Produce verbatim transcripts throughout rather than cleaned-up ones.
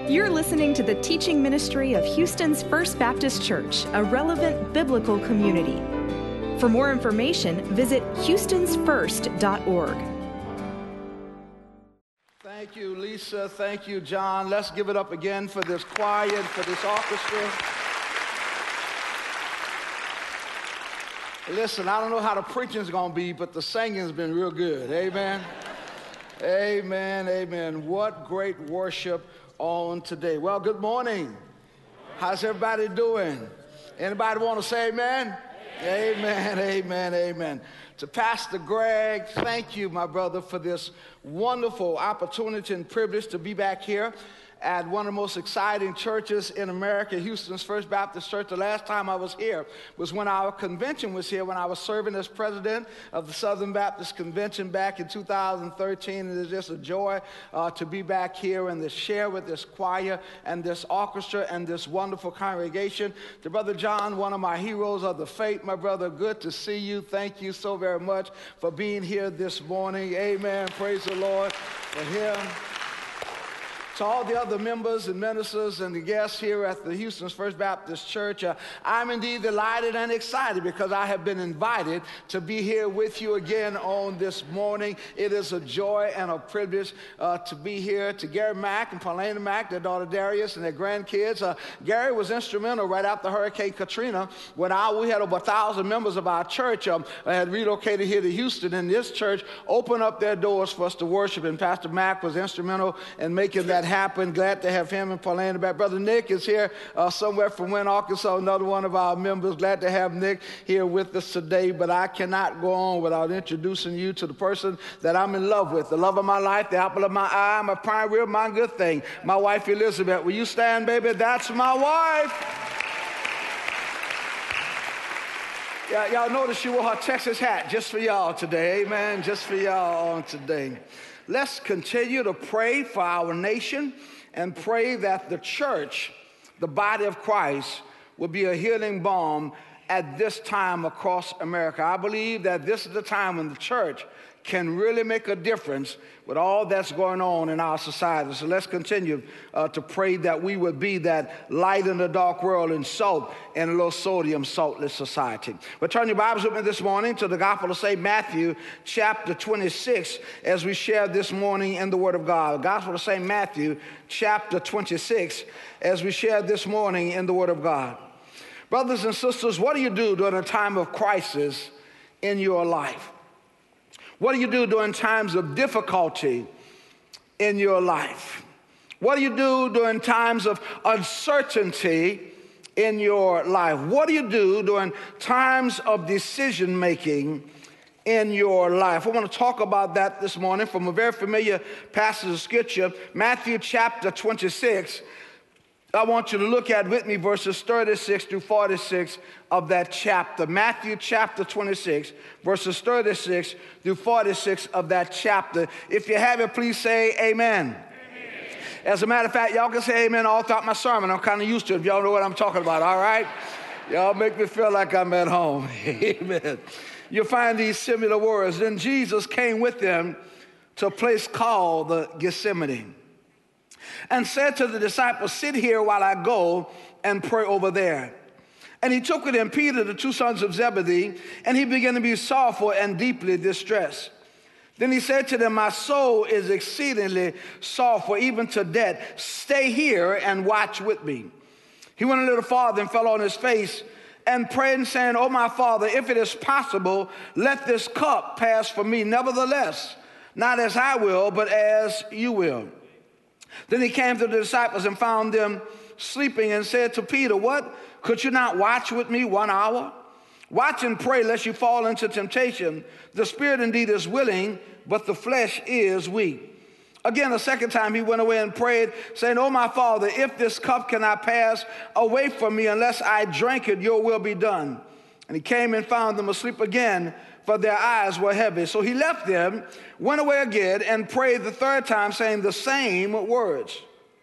You're listening to the teaching ministry of Houston's First Baptist Church, a relevant biblical community. For more information, visit houstons first dot org. Thank you, Lisa. Thank you, John. Let's give it up again for this choir and for this orchestra. Listen, I don't know how the preaching's going to be, but the singing's been real good. Amen. Amen. Amen. What great worship on today. Well, good morning. How's everybody doing? Anybody want to say amen? Amen, amen, amen. To Pastor Greg, thank you, my brother, for this wonderful opportunity and privilege to be back here at one of the most exciting churches in America, Houston's First Baptist Church. The last time I was here was when our convention was here, when I was serving as president of the Southern Baptist Convention back in two thousand thirteen. It is just a joy uh, to be back here and to share with this choir and this orchestra and this wonderful congregation. To Brother John, one of my heroes of the faith, my brother, good to see you. Thank you so very much for being here this morning. Amen. Praise the Lord for him. To all the other members and ministers and the guests here at the Houston's First Baptist Church, uh, I'm indeed delighted and excited because I have been invited to be here with you again on this morning. It is a joy and a privilege uh, to be here. To Gary Mack and Paulina Mack, their daughter Darius, and their grandkids. Uh, Gary was instrumental right after Hurricane Katrina when I, we had over a thousand members of our church um, had relocated here to Houston, and this church opened up their doors for us to worship, and Pastor Mack was instrumental in making that happen. Glad to have him and Paulina back. Brother Nick is here uh, somewhere from Wynn, Arkansas, another one of our members. Glad to have Nick here with us today, but I cannot go on without introducing you to the person that I'm in love with, the love of my life, the apple of my eye, my prime rib, my good thing, my wife Elizabeth. Will you stand, baby? That's my wife. Yeah, y'all notice she wore her Texas hat just for y'all today. Amen. Just for y'all on today. Let's continue to pray for our nation and pray that the church, the body of Christ, will be a healing balm at this time across America. I believe that this is the time when the church can really make a difference with all that's going on in our society. So let's continue uh, to pray that we would be that light in the dark world and salt in a low sodium, saltless society. But turn your Bibles with me this morning to the Gospel of Saint Matthew, chapter twenty-six, as we share this morning in the Word of God. The Gospel of Saint Matthew, chapter twenty-six, as we share this morning in the Word of God. Brothers and sisters, what do you do during a time of crisis in your life? What do you do during times of difficulty in your life? What do you do during times of uncertainty in your life? What do you do during times of decision making in your life? I want to talk about that this morning from a very familiar passage of Scripture, Matthew chapter twenty-six. I want you to look at with me verses thirty-six through forty-six of that chapter. Matthew chapter twenty-six, verses thirty-six through forty-six of that chapter. If you have it, please say amen. Amen. As a matter of fact, y'all can say amen all throughout my sermon. I'm kind of used to it if y'all know what I'm talking about, all right? Y'all make me feel like I'm at home. Amen. You'll find these similar words. Then Jesus came with them to a place called the Gethsemane, and said to the disciples, sit here while I go and pray over there. And he took with him Peter, the two sons of Zebedee, and he began to be sorrowful and deeply distressed. Then he said to them, my soul is exceedingly sorrowful, even to death. Stay here and watch with me. He went a little farther and fell on his face and prayed, saying, oh, my Father, if it is possible, let this cup pass from me. Nevertheless, not as I will, but as you will. Then he came to the disciples and found them sleeping and said to Peter, what? Could you not watch with me one hour? Watch and pray lest you fall into temptation. The spirit indeed is willing, but the flesh is weak. Again, a second time he went away and prayed, saying, oh, my Father, if this cup cannot pass away from me unless I drink it, your will be done. And he came and found them asleep again, for their eyes were heavy. So he left them, went away again, and prayed the third time, saying the same words.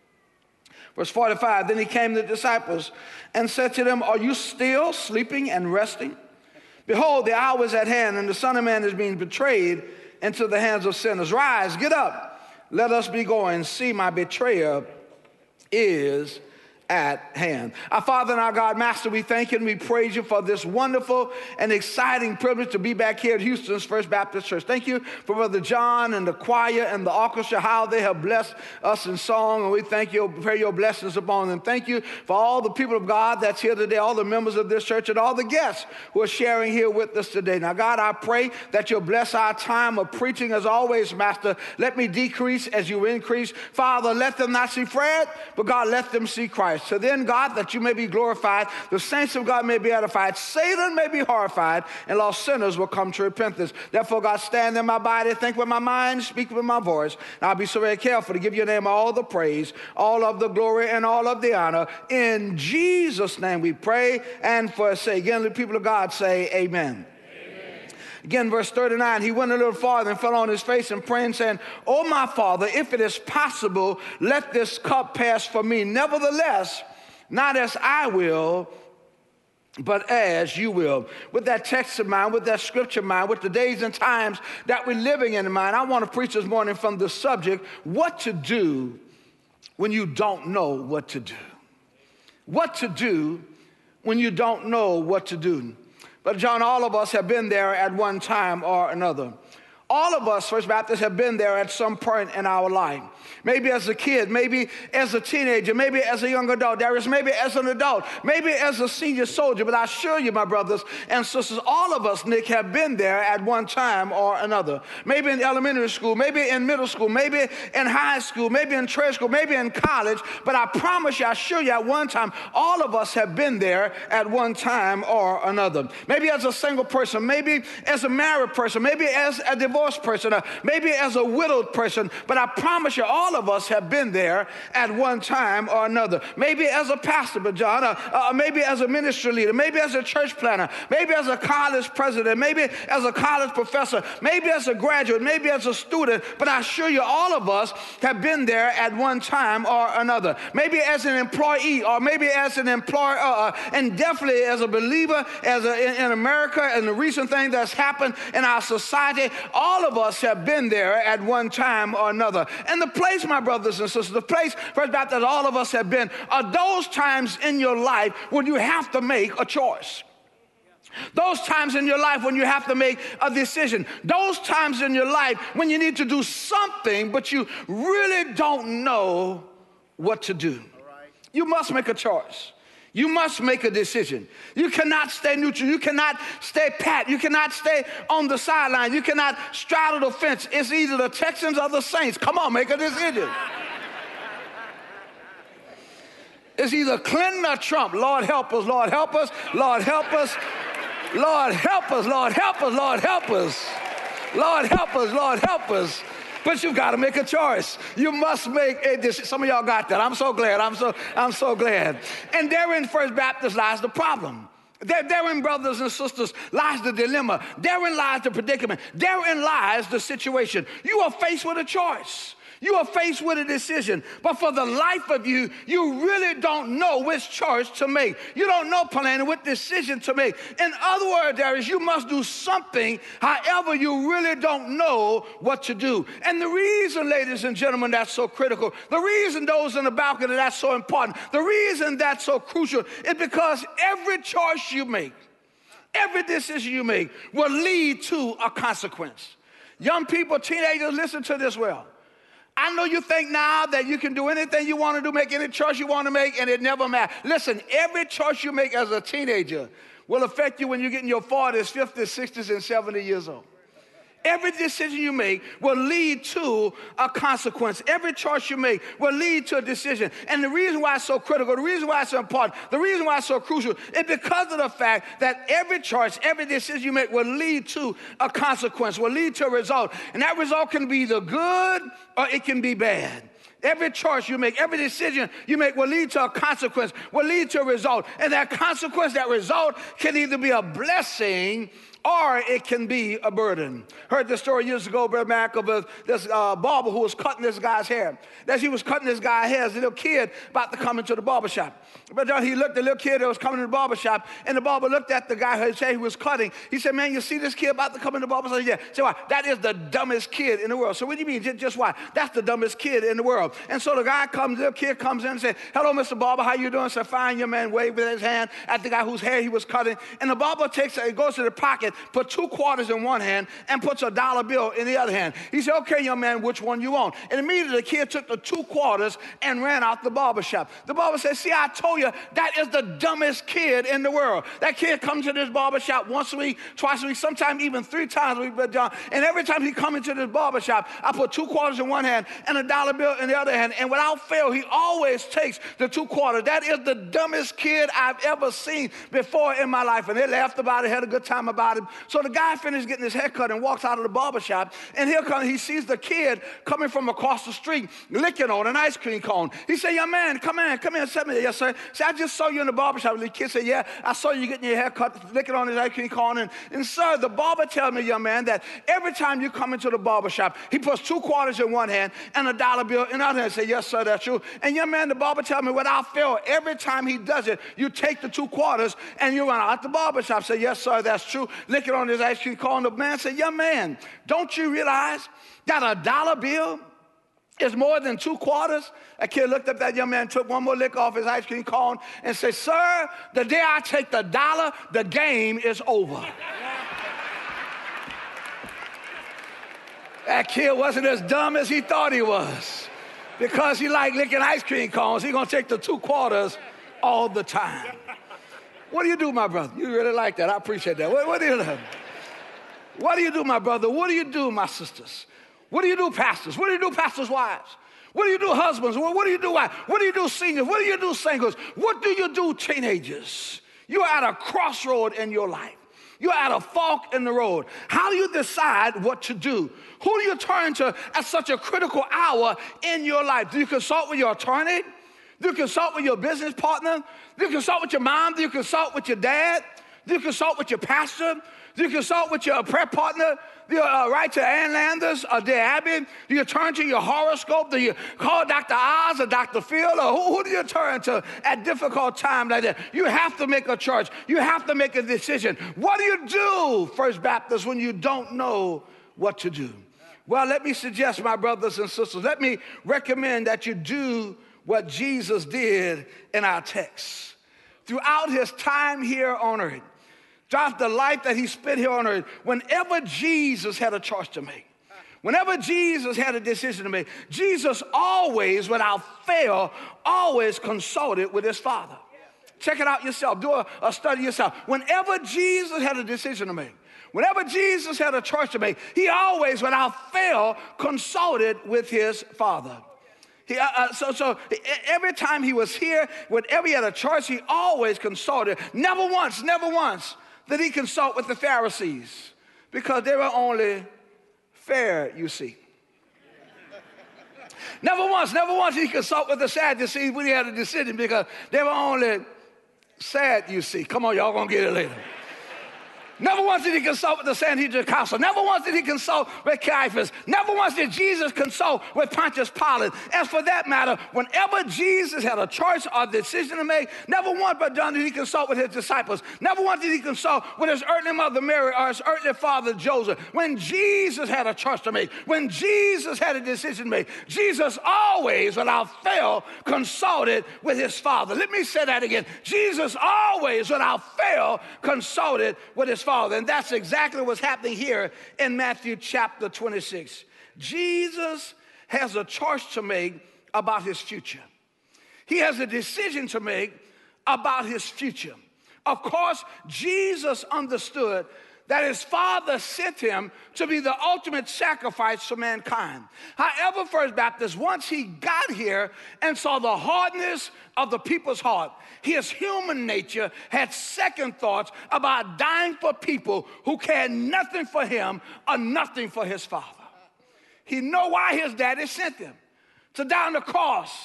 Verse forty-five, then he came to the disciples and said to them, are you still sleeping and resting? Behold, the hour is at hand, and the Son of Man is being betrayed into the hands of sinners. Rise, get up, let us be going. See, my betrayer is at hand. Our Father and our God, Master, we thank you and we praise you for this wonderful and exciting privilege to be back here at Houston's First Baptist Church. Thank you for Brother John and the choir and the orchestra, how they have blessed us in song, and we thank you, pray your blessings upon them. Thank you for all the people of God that's here today, all the members of this church and all the guests who are sharing here with us today. Now, God, I pray that you'll bless our time of preaching as always, Master. Let me decrease as you increase. Father, let them not see Fred, but God, let them see Christ. So then, God, that you may be glorified, the saints of God may be edified, Satan may be horrified, and lost sinners will come to repentance. Therefore, God, stand in my body, think with my mind, speak with my voice. And I'll be so very careful to give your name all the praise, all of the glory, and all of the honor. In Jesus' name we pray and for say. Again, the people of God say amen. Again, verse thirty-nine, he went a little farther and fell on his face and praying, saying, "Oh, my Father, if it is possible, let this cup pass from me. Nevertheless, not as I will, but as you will." With that text in mind, with that scripture in mind, with the days and times that we're living in mind, I want to preach this morning from the subject, what to do when you don't know what to do. What to do when you don't know what to do. But John, all of us have been there at one time or another. All of us, First Baptists, have been there at some point in our life. Maybe as a kid, maybe as a teenager, maybe as a young adult, Darius, maybe as an adult, maybe as a senior soldier. But I assure you, my brothers and sisters, all of us, Nick, have been there at one time or another. Maybe in elementary school, maybe in middle school, maybe in high school, maybe in trade school, maybe in college. But I promise you, I assure you, at one time, all of us have been there at one time or another. Maybe as a single person, maybe as a married person, maybe as a divorced person, or maybe as a widowed person. But I promise you, all of us have been there at one time or another. Maybe as a pastor, but John, uh, uh, maybe as a ministry leader, maybe as a church planner, maybe as a college president, maybe as a college professor, maybe as a graduate, maybe as a student. But I assure you, all of us have been there at one time or another. Maybe as an employee, or maybe as an employer, uh, and definitely as a believer, as a, in, in America, and the recent thing that's happened in our society. All of us have been there at one time or another. And the place, my brothers and sisters, the place, First Baptist, all of us have been, are those times in your life when you have to make a choice. Those times in your life when you have to make a decision. Those times in your life when you need to do something, but you really don't know what to do. You must make a choice. You must make a decision. You cannot stay neutral. You cannot stay pat. You cannot stay on the sideline. You cannot straddle the fence. It's either the Texans or the Saints. Come on, make a decision. It's either Clinton or Trump. Lord help us, Lord help us, Lord help us, Lord help us, Lord help us, Lord help us, Lord help us, Lord help us. But you've got to make a choice. You must make a decision. Some of y'all got that. I'm so glad. I'm so, I'm so glad. And therein, First Baptist, lies the problem. There, therein, brothers and sisters, lies the dilemma. Therein lies the predicament. Therein lies the situation. You are faced with a choice. You are faced with a decision, but for the life of you, you really don't know which choice to make. You don't know, Polana, what decision to make. In other words, Darius, you must do something, however, you really don't know what to do. And the reason, ladies and gentlemen, that's so critical, the reason those in the balcony, that's so important, the reason that's so crucial is because every choice you make, every decision you make will lead to a consequence. Young people, teenagers, listen to this well. I know you think now that you can do anything you want to do, make any choice you want to make, and it never matters. Listen, every choice you make as a teenager will affect you when you get in your forties, fifties, sixties, and seventy years old. Every decision you make will lead to a consequence. Every choice you make will lead to a decision. And the reason why it's so critical, the reason why it's so important, the reason why it's so crucial is because of the fact that every choice, every decision you make will lead to a consequence, will lead to a result. And that result can be either good or it can be bad. Every choice you make, every decision you make will lead to a consequence, will lead to a result. And that consequence, that result can either be a blessing or it can be a burden. Heard this story years ago, Brother Mac, of a, this uh, barber who was cutting this guy's hair. As he was cutting this guy's hair, a little kid about to come into the barbershop. But then he looked at the little kid that was coming to the barbershop, and the barber looked at the guy who said he was cutting. He said, man, you see this kid about to come in the barbershop? Yeah. So why? That is the dumbest kid in the world. So what do you mean? Just, just why? That's the dumbest kid in the world. And so the guy comes, the little kid comes in and says, hello, Mister Barber, how you doing? So fine, your man waved with his hand at the guy whose hair he was cutting. And the barber takes it, goes to the pocket, put two quarters in one hand, and puts a dollar bill in the other hand. He said, okay, young man, which one you want? And immediately the kid took the two quarters and ran out the barbershop. The barber said, see, I told you, that is the dumbest kid in the world. That kid comes to this barbershop once a week, twice a week, sometimes even three times a week. But John, and every time he comes into this barbershop, I put two quarters in one hand and a dollar bill in the other hand. And without fail, he always takes the two quarters. That is the dumbest kid I've ever seen before in my life. And they laughed about it, had a good time about it. So the guy finished getting his haircut and walks out of the barbershop. And here comes, he sees the kid coming from across the street, licking on an ice cream cone. He said, young man, come in, come in, sit me there. Yes, sir. See, I just saw you in the barbershop. The kid said, yeah, I saw you getting your hair cut, licking on his ice cream cone. And, and sir, the barber tells me, young man, that every time you come into the barbershop, he puts two quarters in one hand and a dollar bill in the other hand. I say, yes, sir, that's true. And young man, the barber tells me, without fail, every time he does it, you take the two quarters and you run out the barbershop. Say, yes, sir, that's true. Licking on his ice cream cone. The man said, young man, don't you realize that a dollar bill is more than two quarters? A kid looked up at that young man, took one more lick off his ice cream cone, and said, sir, the day I take the dollar, the game is over. That kid wasn't as dumb as he thought he was. Because he liked licking ice cream cones, he's going to take the two quarters all the time. What do you do, my brother? You really like that. I appreciate that. What, what do you do? What do you do, my brother? What do you do, my sisters? What do you do, pastors? What do you do, pastors' wives? What do you do, husbands? What, what do you do, wives? What do you do, seniors? What do you do, singles? What do you do, teenagers? You're at a crossroad in your life. You're at a fork in the road. How do you decide what to do? Who do you turn to at such a critical hour in your life? Do you consult with your attorney? Do you consult with your business partner? Do you consult with your mom? Do you consult with your dad? Do you consult with your pastor? Do you consult with your prayer partner? Do you uh, write to Ann Landers or Dear Abby? Do you turn to your horoscope? Do you call Doctor Oz or Doctor Phil? Or who, who do you turn to at difficult times like that? You have to make a choice. You have to make a decision. What do you do, First Baptist, when you don't know what to do? Well, let me suggest, my brothers and sisters, let me recommend that you do what Jesus did in our text. Throughout his time here on earth, throughout the life that he spent here on earth, whenever Jesus had a choice to make, whenever Jesus had a decision to make, Jesus always, without fail, always consulted with his Father. Check it out yourself. Do a, a study yourself. Whenever Jesus had a decision to make, whenever Jesus had a choice to make, he always, without fail, consulted with his Father. He, uh, uh, so, so every time he was here, whenever he had a choice, he always consulted. Never once, never once did he consult with the Pharisees, because they were only fair, you see. Never once, never once did he consult with the Sadducees when he had a decision, because they were only sad, you see. Come on, y'all gonna get it later. Never once did he consult with the Sanhedrin Council. Never once did he consult with Caiaphas. Never once did Jesus consult with Pontius Pilate. As for that matter, whenever Jesus had a choice or decision to make, never once but done did he consult with his disciples. Never once did he consult with his earthly mother Mary or his earthly father Joseph. When Jesus had a choice to make, when Jesus had a decision to make, Jesus always, without fail, consulted with his Father. Let me say that again. Jesus always, without fail, consulted with his Father. And that's exactly what's happening here in Matthew chapter twenty-six. Jesus has a choice to make about his future. He has a decision to make about his future. Of course, Jesus understood that his Father sent him to be the ultimate sacrifice for mankind. However, First Baptist, once he got here and saw the hardness of the people's heart, his human nature had second thoughts about dying for people who cared nothing for him or nothing for his Father. He knew why his daddy sent him, to die on the cross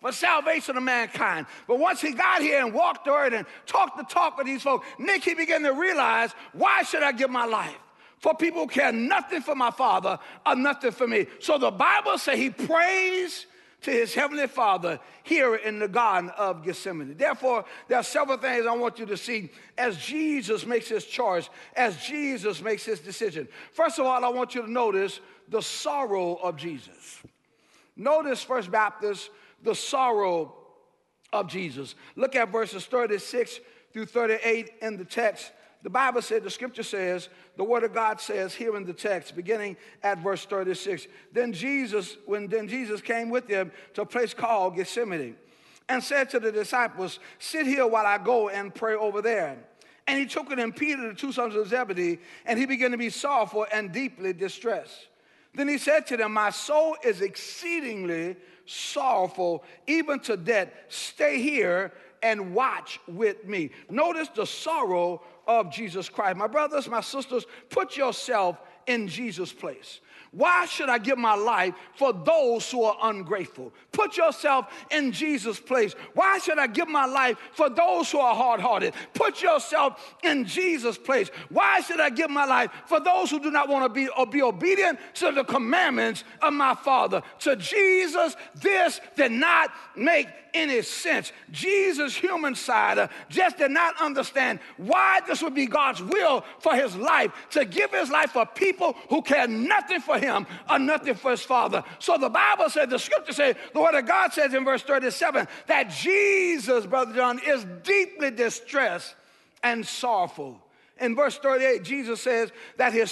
for salvation of mankind. But once he got here and walked the earth and talked the talk with these folks, Nick, he began to realize, why should I give my life? For people who care nothing for my Father or nothing for me. So the Bible says he prays to his heavenly Father here in the Garden of Gethsemane. Therefore, there are several things I want you to see as Jesus makes his choice, as Jesus makes his decision. First of all, I want you to notice the sorrow of Jesus. Notice, First Baptist, the sorrow of Jesus. Look at verses thirty-six through thirty-eight in the text. The Bible said, the scripture says, the word of God says here in the text, beginning at verse thirty-six, then Jesus, when then Jesus came with them to a place called Gethsemane, and said to the disciples, sit here while I go and pray over there. And he took it and Peter, the two sons of Zebedee, and he began to be sorrowful and deeply distressed. Then he said to them, my soul is exceedingly sorrowful, even to death. Stay here and watch with me. Notice the sorrow of Jesus Christ. My brothers, my sisters, put yourself in Jesus' place. Why should I give my life for those who are ungrateful? Put yourself in Jesus' place. Why should I give my life for those who are hard-hearted? Put yourself in Jesus' place. Why should I give my life for those who do not want to be, or be obedient to the commandments of my Father? To Jesus, this did not make any sense. Jesus' human side uh, just did not understand why this would be God's will for his life, to give his life for people who care nothing for him or nothing for his Father. So the Bible said, the scripture says, the word of God says in verse thirty-seven, that Jesus, Brother John, is deeply distressed and sorrowful. In verse thirty-eight, Jesus says that his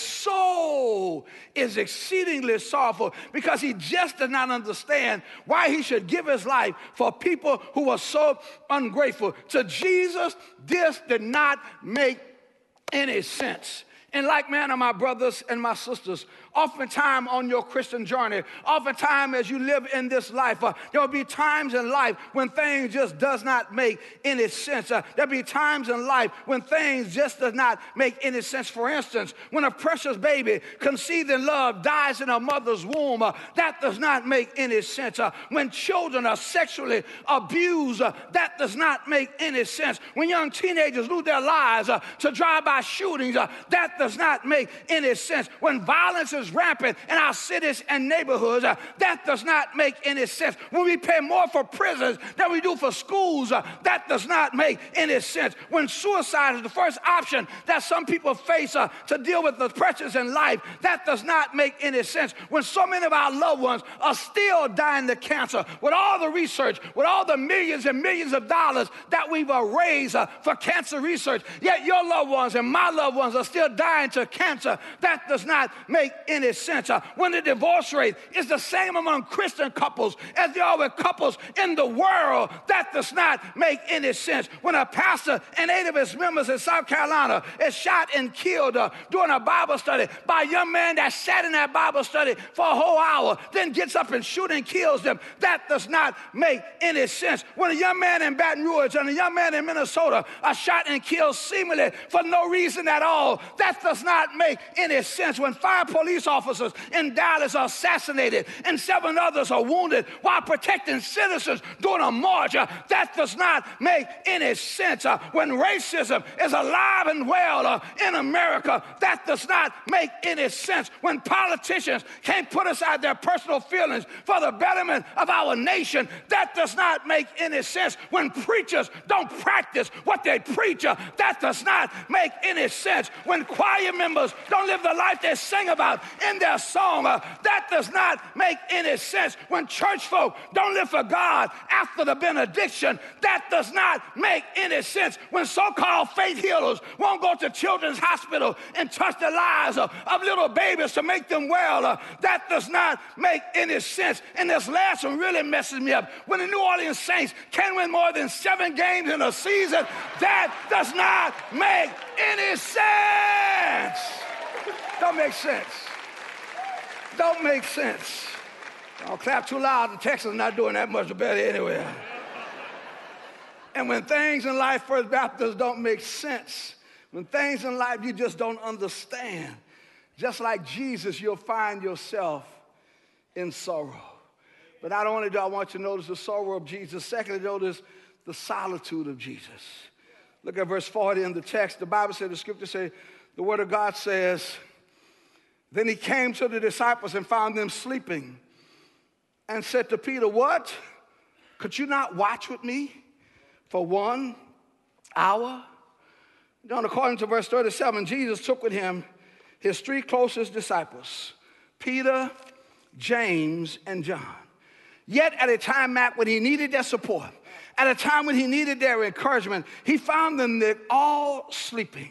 soul is exceedingly sorrowful because he just did not understand why he should give his life for people who are so ungrateful. To Jesus, this did not make any sense. In like manner, my brothers and my sisters, oftentimes on your Christian journey, oftentimes as you live in this life, uh, there will be times in life when things just does not make any sense. Uh, there'll be times in life when things just does not make any sense. For instance, when a precious baby conceived in love dies in a mother's womb, uh, that does not make any sense. Uh, when children are sexually abused, uh, that does not make any sense. When young teenagers lose their lives uh, to drive-by shootings, uh, that does not make any sense. When violence is rampant in our cities and neighborhoods, uh, that does not make any sense. When we pay more for prisons than we do for schools, uh, that does not make any sense. When suicide is the first option that some people face uh, to deal with the pressures in life, that does not make any sense. When so many of our loved ones are still dying to cancer, with all the research, with all the millions and millions of dollars that we've uh, raised uh, for cancer research, yet your loved ones and my loved ones are still dying to cancer, that does not make any sense. Uh, when the divorce rate is the same among Christian couples as they are with couples in the world, that does not make any sense. When a pastor and eight of his members in South Carolina is shot and killed uh, during a Bible study by a young man that sat in that Bible study for a whole hour, then gets up and shoots and kills them, that does not make any sense. When a young man in Baton Rouge and a young man in Minnesota are shot and killed seemingly for no reason at all, that does not make any sense. When five police officers in Dallas are assassinated and seven others are wounded while protecting citizens during a march, uh, that does not make any sense. Uh, when racism is alive and well uh, in America, that does not make any sense. When politicians can't put aside their personal feelings for the betterment of our nation, that does not make any sense. When preachers don't practice what they preach, uh, that does not make any sense. When choir members don't live the life they sing about in their song, uh, that does not make any sense. When church folk don't live for God after the benediction, that does not make any sense. When so-called faith healers won't go to children's hospital and touch the lives of, of little babies to make them well, uh, that does not make any sense. And this last one really messes me up. When the New Orleans Saints can win more than seven games in a season, that does not make any sense. Don't make sense. Don't make sense. Don't clap too loud. The Texans are not doing that much better anyway. And when things in life, First Baptists, don't make sense, when things in life you just don't understand, just like Jesus, you'll find yourself in sorrow. But not only do I want you to notice the sorrow of Jesus, secondly, notice the solitude of Jesus. Look at verse forty in the text. The Bible says, the scripture says, the word of God says, then he came to the disciples and found them sleeping and said to Peter, what? Could you not watch with me for one hour? Now, according to verse thirty-seven, Jesus took with him his three closest disciples, Peter, James, and John. Yet at a time, Mac, when he needed their support, at a time when he needed their encouragement, he found them all sleeping.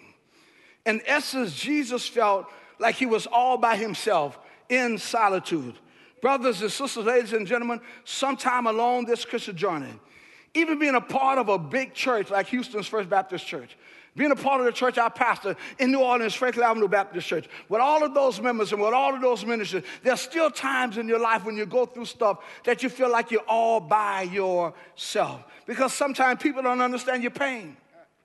In essence, Jesus felt like he was all by himself in solitude. Brothers and sisters, ladies and gentlemen, sometime along this Christian journey, even being a part of a big church like Houston's First Baptist Church, being a part of the church I pastor in New Orleans, Franklin Avenue Baptist Church, with all of those members and with all of those ministers, there's still times in your life when you go through stuff that you feel like you're all by yourself. Because sometimes people don't understand your pain.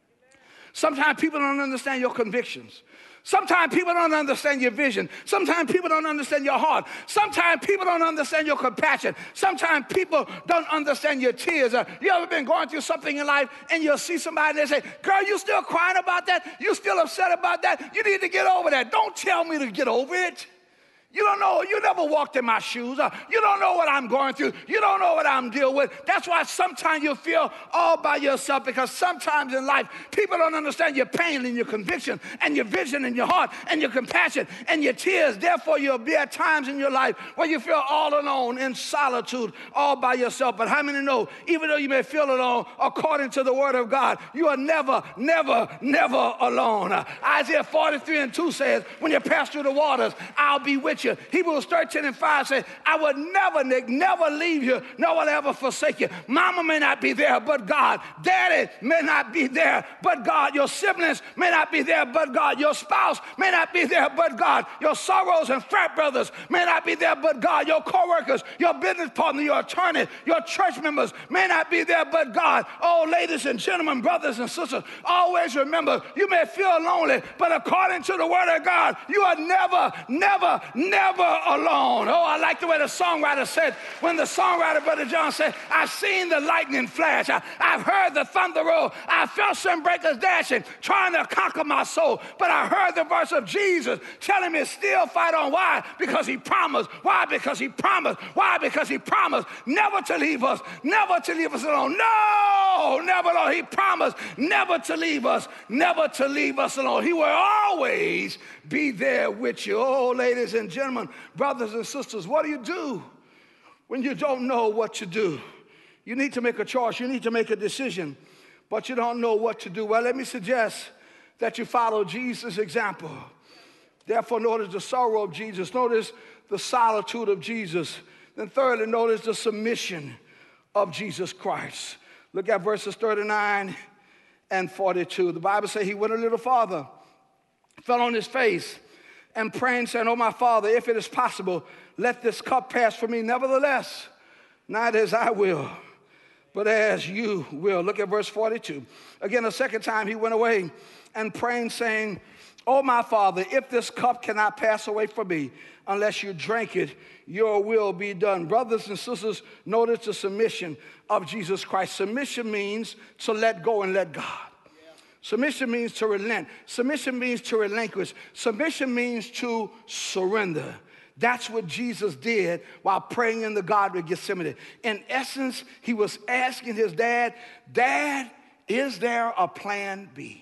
Sometimes people don't understand your convictions. Sometimes people don't understand your vision. Sometimes people don't understand your heart. Sometimes people don't understand your compassion. Sometimes people don't understand your tears. Uh, you ever been going through something in life and you'll see somebody and they say, girl, you still crying about that? You still upset about that? You need to get over that. Don't tell me to get over it. You don't know, you never walked in my shoes. Uh, you don't know what I'm going through. You don't know what I'm dealing with. That's why sometimes you feel all by yourself, because sometimes in life, people don't understand your pain and your conviction and your vision and your heart and your compassion and your tears. Therefore, you'll be at times in your life where you feel all alone in solitude, all by yourself. But how many know, even though you may feel alone, according to the word of God, you are never, never, never alone. Uh, Isaiah forty-three and two says, when you pass through the waters, I'll be with you. Hebrews thirteen and five says, I will never, Nick, never leave you, nor will I ever forsake you. Mama may not be there, but God. Daddy may not be there, but God. Your siblings may not be there, but God. Your spouse may not be there, but God. Your sorrows and frat brothers may not be there, but God. Your co-workers, your business partner, your attorney, your church members may not be there, but God. Oh, ladies and gentlemen, brothers and sisters, always remember, you may feel lonely, but according to the word of God, you are never, never, never alone. Oh, I like the way the songwriter said, when the songwriter, Brother John, said, I've seen the lightning flash. I, I've heard the thunder roll. I felt some breakers dashing, trying to conquer my soul. But I heard the voice of Jesus telling me still fight on. Why? Because he promised. Why? Because he promised. Why? Because he promised never to leave us, never to leave us alone. No, never alone. He promised never to leave us, never to leave us alone. He will always be there with you. Oh, ladies and gentlemen, brothers and sisters, what do you do when you don't know what to do? You need to make a choice. You need to make a decision, but you don't know what to do. Well, let me suggest that you follow Jesus' example. Therefore, notice the sorrow of Jesus. Notice the solitude of Jesus. Then thirdly, notice the submission of Jesus Christ. Look at verses thirty-nine and forty-two. The Bible says he went a little farther, fell on his face, and praying, saying, oh, my Father, if it is possible, let this cup pass from me. Nevertheless, not as I will, but as you will. Look at verse forty-two. Again, a second time he went away and praying, saying, oh, my Father, if this cup cannot pass away from me unless you drink it, your will be done. Brothers and sisters, notice the submission of Jesus Christ. Submission means to let go and let God. Submission means to relent. Submission means to relinquish. Submission means to surrender. That's what Jesus did while praying in the Garden of Gethsemane. In essence, he was asking his dad, Dad, is there a plan B?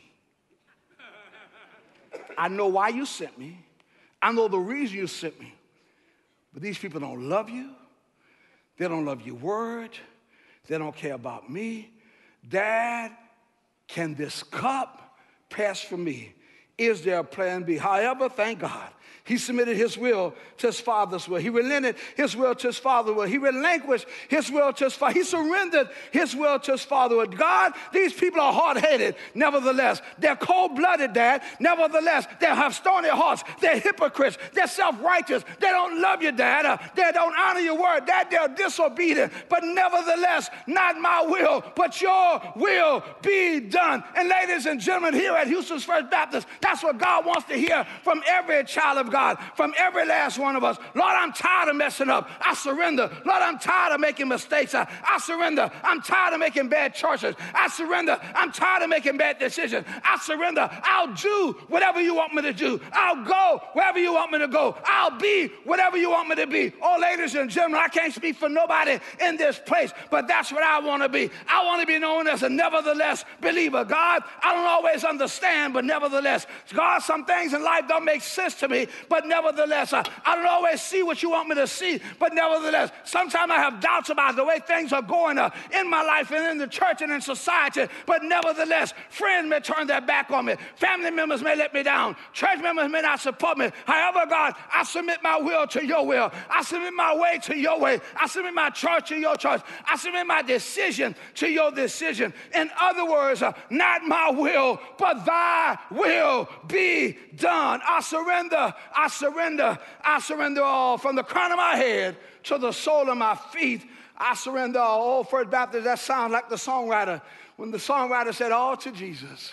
I know why you sent me. I know the reason you sent me. But these people don't love you. They don't love your word. They don't care about me. Dad, can this cup pass from me? Is there a plan B? However, thank God, he submitted his will to his Father's will. He relented his will to his Father's will. He relinquished his will to his Father. He surrendered his will to his Father's will. God, these people are hard-headed. Nevertheless, they're cold-blooded, Dad. Nevertheless, they have stony hearts. They're hypocrites. They're self-righteous. They don't love you, Dad. Uh, they don't honor your word. Dad, they're disobedient. But nevertheless, not my will, but your will be done. And ladies and gentlemen, here at Houston's First Baptist, That's what God wants to hear from every child of God, from every last one of us. Lord, I'm tired of messing up. I surrender. Lord, I'm tired of making mistakes. I, I surrender. I'm tired of making bad choices. I surrender. I'm tired of making bad decisions. I surrender. I'll do whatever you want me to do. I'll go wherever you want me to go. I'll be whatever you want me to be. Oh, ladies and gentlemen, I can't speak for nobody in this place, but that's what I want to be. I want to be known as a nevertheless believer. God, I don't always understand, but nevertheless. God, some things in life don't make sense to me, but nevertheless. I, I don't always see what you want me to see, but nevertheless. Sometimes I have doubts about the way things are going uh, in my life and in the church and in society, but nevertheless, friends may turn their back on me. Family members may let me down. Church members may not support me. However, God, I submit my will to your will. I submit my way to your way. I submit my choice to your choice. I submit my decision to your decision. In other words, uh, not my will, but thy will be done. I surrender. I surrender. I surrender all from the crown of my head to the sole of my feet. I surrender all. Oh, First Baptist, that sounds like the songwriter. When the songwriter said, all to Jesus,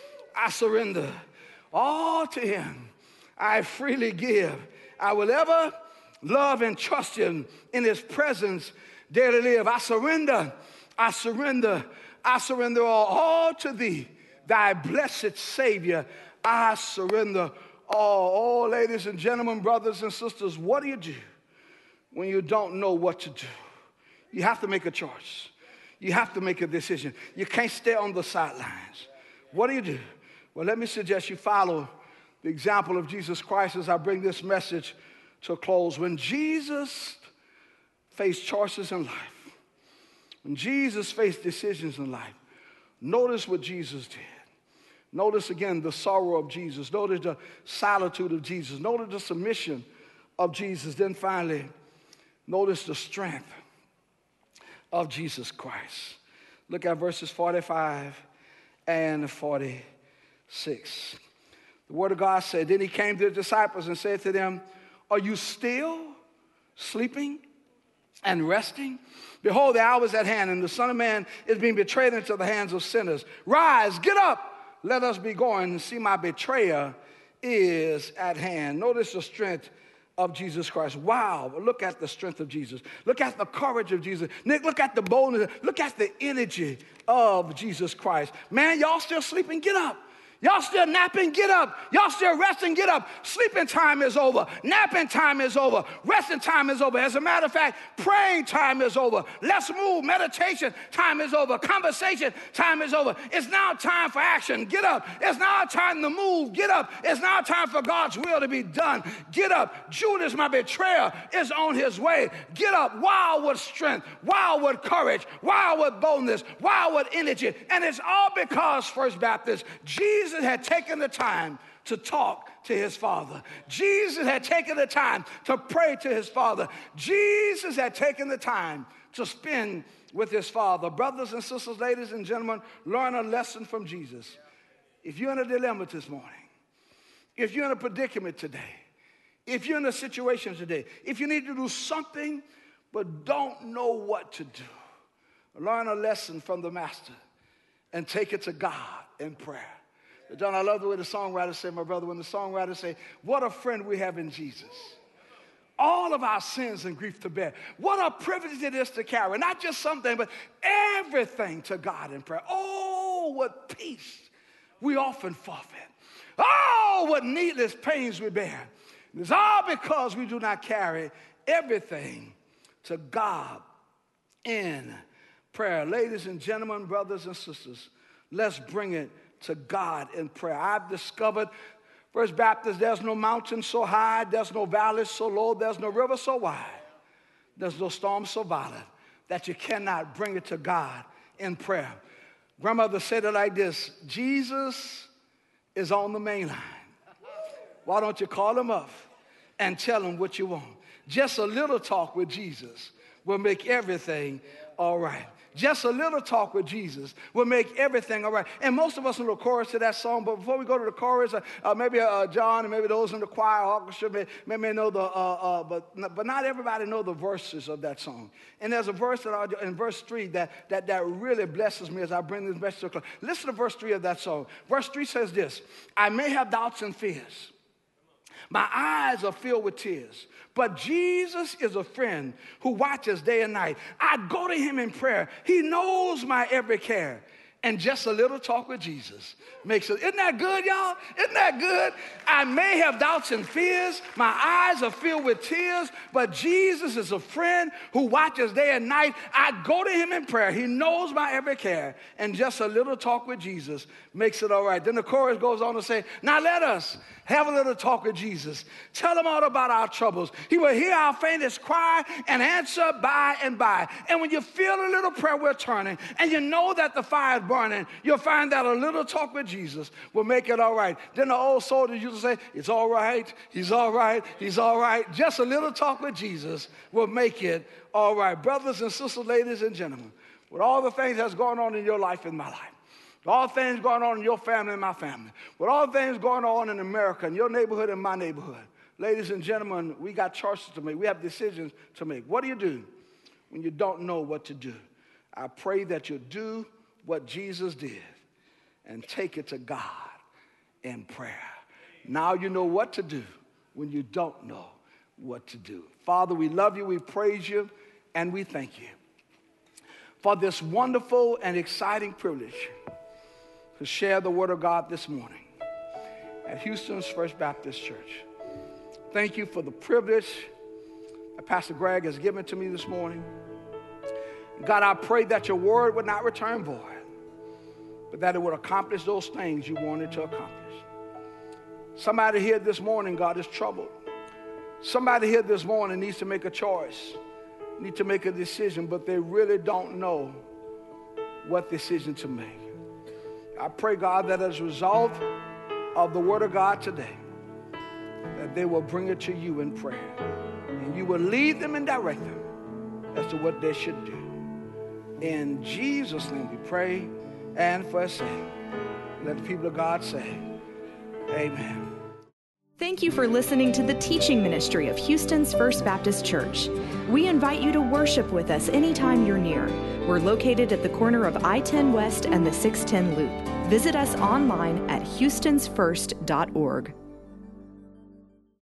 I surrender. All to him, I freely give. I will ever love and trust him in his presence daily live. I surrender. I surrender. I surrender all, all to thee, thy blessed Savior. I surrender all. Oh, ladies and gentlemen, brothers and sisters, what do you do when you don't know what to do? You have to make a choice. You have to make a decision. You can't stay on the sidelines. What do you do? Well, let me suggest you follow the example of Jesus Christ as I bring this message to a close. When Jesus faced choices in life, when Jesus faced decisions in life, notice what Jesus did. Notice again the sorrow of Jesus. Notice the solitude of Jesus. Notice the submission of Jesus. Then finally, notice the strength of Jesus Christ. Look at verses forty-five and forty-six. The word of God said, then he came to the disciples and said to them, are you still sleeping and resting? Behold, the hour is at hand, and the Son of Man is being betrayed into the hands of sinners. Rise, get up, let us be going, and see my betrayer is at hand. Notice the strength of Jesus Christ. Wow, look at the strength of Jesus. Look at the courage of Jesus. Nick, look at the boldness. Look at the energy of Jesus Christ. Man, y'all still sleeping? Get up. Y'all still napping? Get up. Y'all still resting? Get up. Sleeping time is over. Napping time is over. Resting time is over. As a matter of fact, praying time is over. Let's move. Meditation time is over. Conversation time is over. It's now time for action. Get up. It's now time to move. Get up. It's now time for God's will to be done. Get up. Judas, my betrayer, is on his way. Get up. Wild with strength. Wild with courage. Wild with boldness. Wild with energy. And it's all because, First Baptist, Jesus had taken the time to talk to his Father. Jesus had taken the time to pray to his Father. Jesus had taken the time to spend with his Father. Brothers and sisters, ladies and gentlemen, learn a lesson from Jesus. If you're in a dilemma this morning, if you're in a predicament today, if you're in a situation today, if you need to do something but don't know what to do, learn a lesson from the Master and take it to God in prayer. John, I love the way the songwriter said, my brother, when the songwriter said, what a friend we have in Jesus. All of our sins and grief to bear. What a privilege it is to carry. Not just something, but everything to God in prayer. Oh, what peace we often forfeit. Oh, what needless pains we bear. It's all because we do not carry everything to God in prayer. Ladies and gentlemen, brothers and sisters, let's bring it to God in prayer. I've discovered, First Baptist, there's no mountain so high, there's no valley so low, there's no river so wide, there's no storm so violent that you cannot bring it to God in prayer. Grandmother said it like this, Jesus is on the main line. Why don't you call him up and tell him what you want? Just a little talk with Jesus will make everything all right. Just a little talk with Jesus will make everything all right. And most of us know the chorus to that song, but before we go to the chorus, uh, uh, maybe uh, John and maybe those in the choir orchestra may, may, may know the, uh, uh, but, but not everybody know the verses of that song. And there's a verse that I, in verse three that, that, that really blesses me as I bring this message to a close. Listen to verse three of that song. Verse three says this: I may have doubts and fears. My eyes are filled with tears, but Jesus is a friend who watches day and night. I go to him in prayer. He knows my every care. And just a little talk with Jesus makes it. Isn't that good, y'all? Isn't that good? I may have doubts and fears. My eyes are filled with tears, but Jesus is a friend who watches day and night. I go to him in prayer. He knows my every care. And just a little talk with Jesus makes it all right. Then the chorus goes on to say, now let us have a little talk with Jesus. Tell him all about our troubles. He will hear our faintest cry and answer by and by. And when you feel a little prayer we're turning, and you know that the fire is burning, you'll find that a little talk with Jesus will make it all right. Then the old soldiers used to say, it's all right, he's all right, he's all right. Just a little talk with Jesus will make it all right. Brothers and sisters, ladies and gentlemen, with all the things that's going on in your life and my life, with all things going on in your family and my family, with all things going on in America, in your neighborhood and my neighborhood, ladies and gentlemen, we got choices to make. We have decisions to make. What do you do when you don't know what to do? I pray that you do what Jesus did and take it to God in prayer. Now you know what to do when you don't know what to do. Father, we love you, we praise you, and we thank you for this wonderful and exciting privilege to share the word of God this morning at Houston's First Baptist Church. Thank you for the privilege that Pastor Greg has given to me this morning. God, I pray that your word would not return void, but that it would accomplish those things you wanted to accomplish. Somebody here this morning, God, is troubled. Somebody here this morning needs to make a choice, need to make a decision, but they really don't know what decision to make. I pray, God, that as a result of the word of God today, that they will bring it to you in prayer, and you will lead them and direct them as to what they should do. In Jesus' name we pray and for us sake. Let the people of God say, amen. Thank you for listening to the teaching ministry of Houston's First Baptist Church. We invite you to worship with us anytime you're near. We're located at the corner of I ten West and the six ten Loop. Visit us online at houstons first dot org.